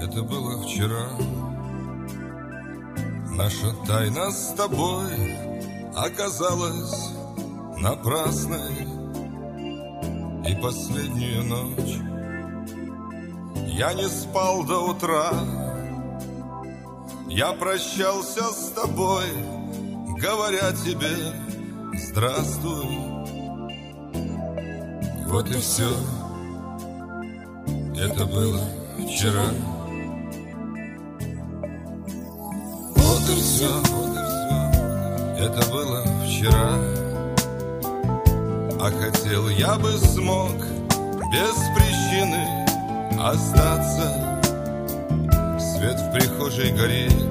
Это было вчера. Наша тайна с тобой оказалась напрасной. И последнюю ночь я не спал до утра. Я прощался с тобой, говоря тебе здравствуй. Вот и все. Это было вчера. Вот и все. Это было вчера. А хотел я бы смог без причины остаться. Свет в прихожей горит,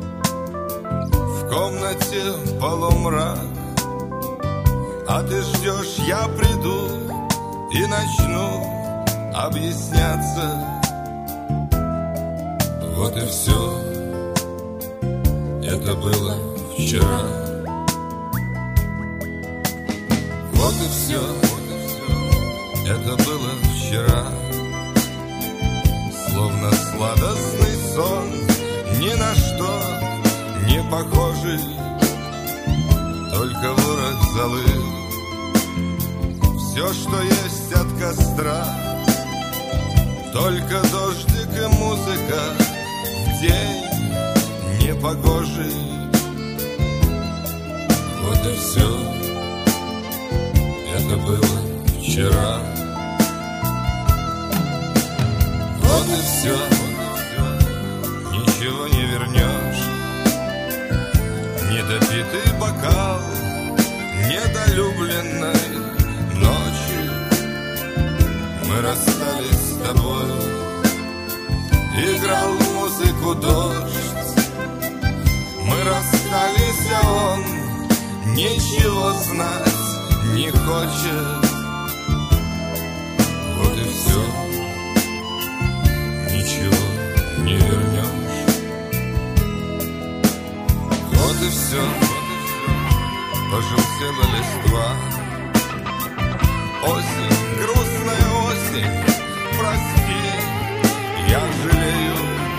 в комнате полумрак. А ты ждешь, я приду и начну объясняться. Вот и все. Это было вчера. Вот и все. Это было вчера. Словно сладостный сон, ни на что не похожий. Только ворох золы, все, что есть от костра. Только дождик и музыка в день непогожий. Вот и все. Это было вчера. Вот и все. Ничего не вернешь. Недопитый бокал недолюбленной ночи. Мы расстались с тобой. Играл музыку дождь. Мы расстались, а он ничего знать не хочет. Вот и все. Ничего не вернешь. Вот и все. Пожелтела листва. Осень, грустная осень, прости, я жалею,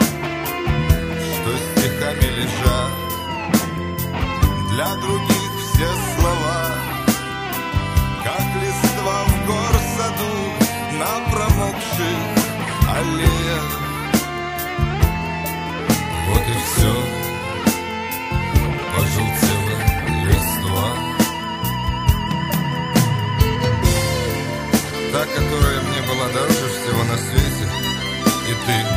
что стихами лежат для других все слова, как листва в горсаду на промокших аллеях. Вот и все. Пожелтела листва. Та, которая мне была дороже всего на свете, и ты.